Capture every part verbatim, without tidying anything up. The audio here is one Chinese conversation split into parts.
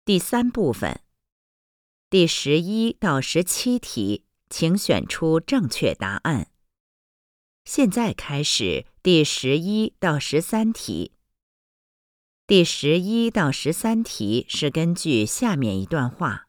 第三部分，第十一到十七题，请选出正确答案。现在开始第十一到十三题。第十一到十三题是根据下面一段话。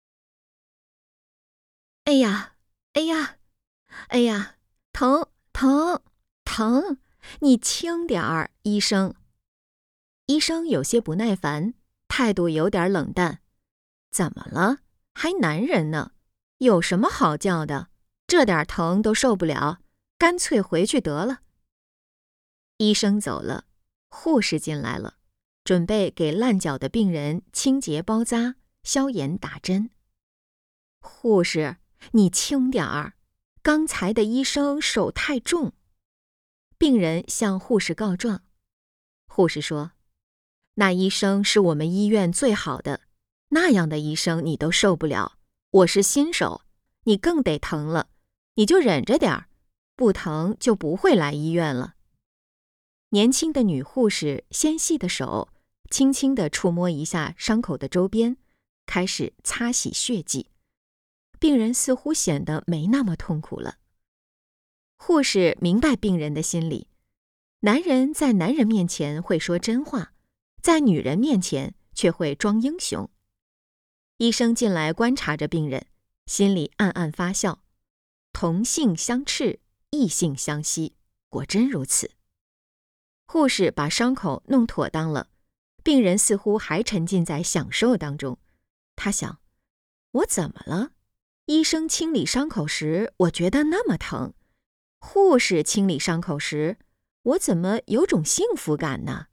哎呀，哎呀，哎呀，疼疼疼！你轻点儿，医生。医生有些不耐烦，态度有点冷淡。怎么了？还男人呢？有什么好叫的？这点疼都受不了，干脆回去得了。医生走了，护士进来了，准备给烂脚的病人清洁包扎、消炎打针。护士，你轻点儿，刚才的医生手太重。病人向护士告状。护士说：“那医生是我们医院最好的，那样的医生你都受不了。我是新手，你更得疼了，你就忍着点儿，不疼就不会来医院了。”年轻的女护士纤细的手轻轻地触摸一下伤口的周边，开始擦洗血迹。病人似乎显得没那么痛苦了。护士明白病人的心理，男人在男人面前会说真话，在女人面前却会装英雄。医生进来观察着病人，心里暗暗发笑，同性相斥，异性相吸，果真如此。护士把伤口弄妥当了，病人似乎还沉浸在享受当中。他想，我怎么了？医生清理伤口时，我觉得那么疼；护士清理伤口时，我怎么有种幸福感呢？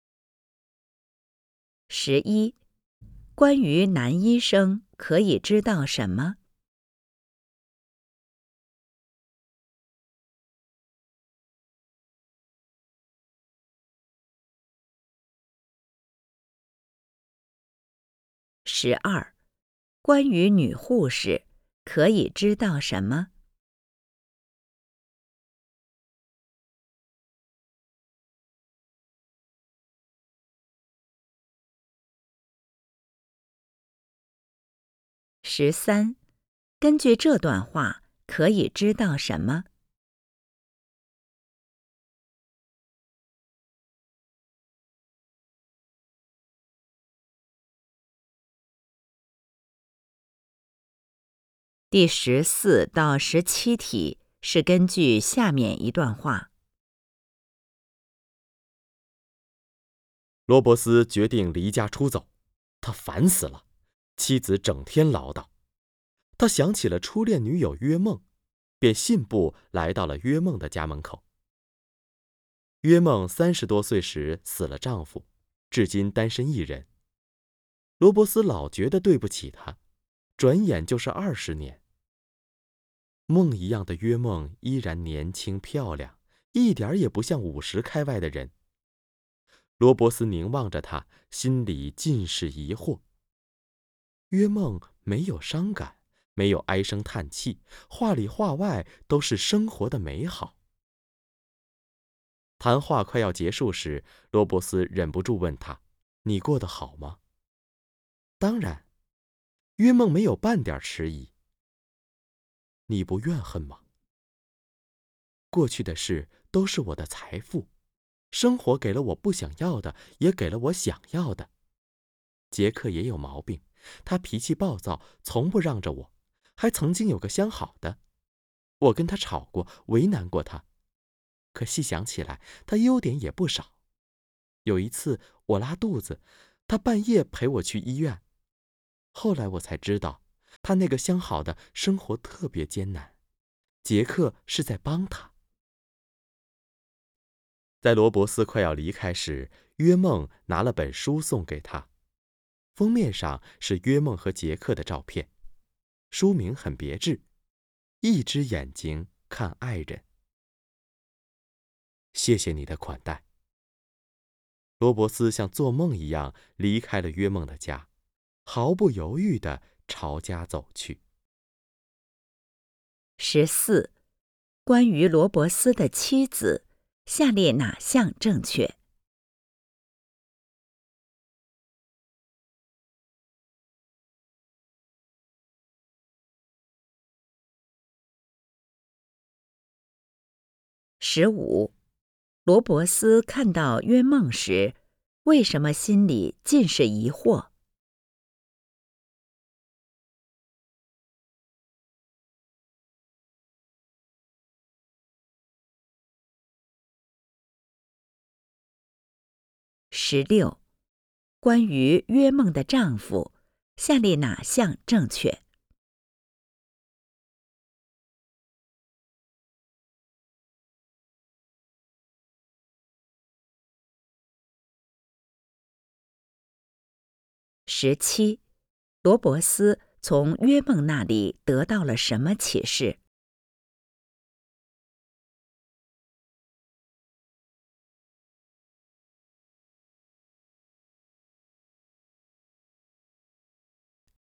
十一，关于男医生可以知道什么？十二，关于女护士可以知道什么？十三，根据这段话可以知道什么？第十四到十七题是根据下面一段话。 罗伯斯决定离家出走，他烦死了，妻子整天唠叨。他想起了初恋女友约梦，便信步来到了约梦的家门口。约梦三十多岁时死了丈夫，至今单身一人。罗伯斯老觉得对不起她，转眼就是二十年。梦一样的约梦依然年轻漂亮，一点也不像五十开外的人。罗伯斯凝望着她，心里尽是疑惑。约梦没有伤感，没有唉声叹气，话里话外都是生活的美好。谈话快要结束时，罗伯斯忍不住问他：“你过得好吗？”当然，约梦没有半点迟疑。你不怨恨吗？过去的事都是我的财富，生活给了我不想要的，也给了我想要的。杰克也有毛病，他脾气暴躁，从不让着我，还曾经有个相好的。我跟他吵过，为难过他，可细想起来，他优点也不少。有一次我拉肚子，他半夜陪我去医院。后来我才知道，他那个相好的生活特别艰难，杰克是在帮他。在罗伯斯快要离开时，约梦拿了本书送给他，封面上是约梦和杰克的照片，书名很别致，一只眼睛看爱人。谢谢你的款待。罗伯斯像做梦一样离开了约梦的家，毫不犹豫地朝家走去。 十四，关于罗伯斯的妻子，下列哪项正确？ 十五，罗伯斯看到约梦时，为什么心里尽是疑惑？十六，关于约梦的丈夫，下列哪项正确？十七，罗伯斯从约梦那里得到了什么启示？